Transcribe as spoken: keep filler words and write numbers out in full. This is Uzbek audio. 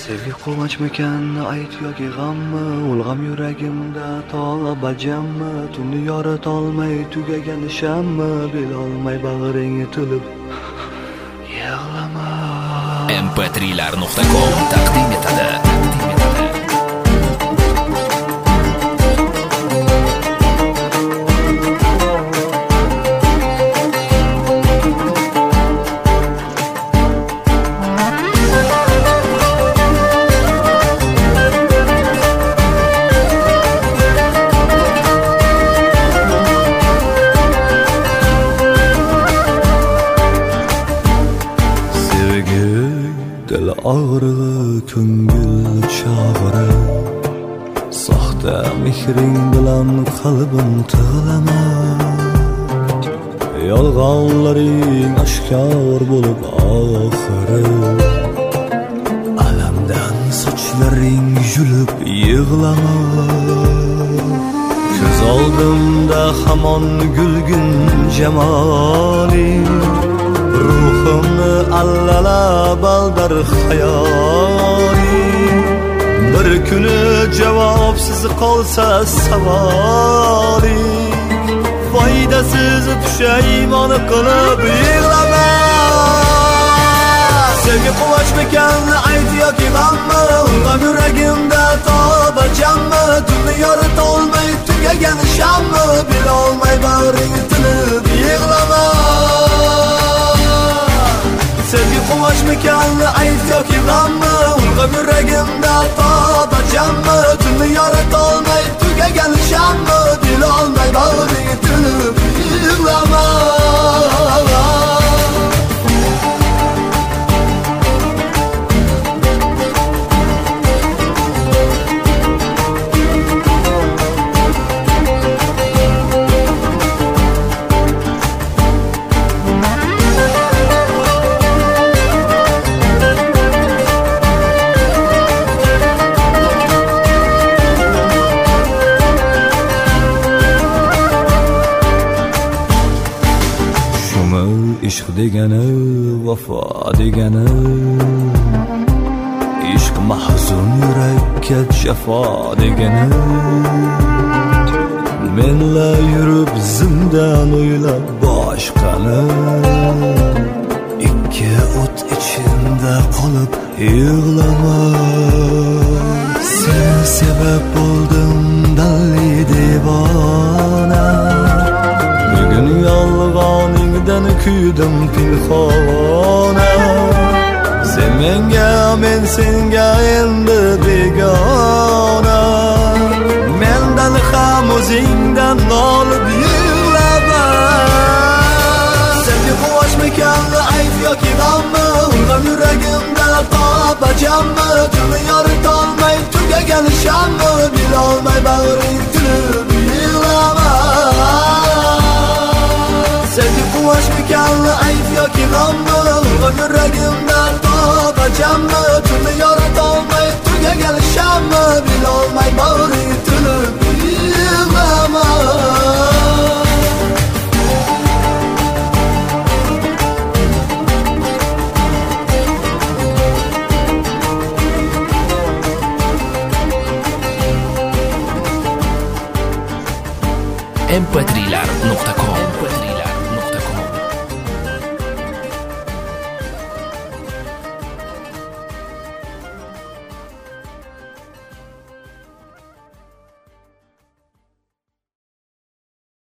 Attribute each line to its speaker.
Speaker 1: Sevgi quvonchmikan ayt yoki g'ammi, ulg'am yuragimda tolabajammi, tunni yoritolmay tugagan shammi, bilolmay bag'ringga tilib yig'lama.
Speaker 2: em pe tri lar nuqta com taqdim etadi.
Speaker 1: Dil ağrığı, ko'ngil chog'iri, soxta mehring bilan qalbim tig'lama. Yolg'onlaring oshkor bo'lib oxiri, alamdan sochlaring yulib yig'lama. Ko'z oldimda hamon gulgun jamoling, ruhimni allalab aldar xayoling. Bir kuni javobsiz qolsa savoling, foydasiz pushaymon qilib yig'lama. Sevgi quvonchmikan ayt yoki g'ammi, ulg'am yuragimda tolabajammi, tunni yoritolmay tugagan shammi, bilolmay bag'ringga tilib yig'lama. Sevgi quvonchmikan ayt yoki g'ammi, ulg'am yuragimda tolabajammi, tunni yoritolmay tugagan shammi, bilolmay bag'ringga tilib yig'lama. Ishq degani, vafo degani, ishq mahzun yurakka jafo degani. Menla yurib zindan o'ylab boshqani, ikki o't ichida qolib yig'lama. Sen sebab bo'ldim dalli devona, bugun yolg'oningdan kuydim pinhona. Sen menga, men senga endi begona. Mendan ham o'zingdan nolib yig'lama. Sevgi quvonchmikan ayt yoki g'ammi, ulg'am yuragimda tolabajammi, tunni yoritolmay tugagan shammi, bilolmay bag'ring tilib yig'lama. Sevgi quvonchmikan ayt yoki g'ammi, ulg'am yuragimda tolabajammi, tunni yoritolmay tugagan shammi, bilolmay bag'ring tilib yig'lama.
Speaker 2: em pe tri lar nuqta com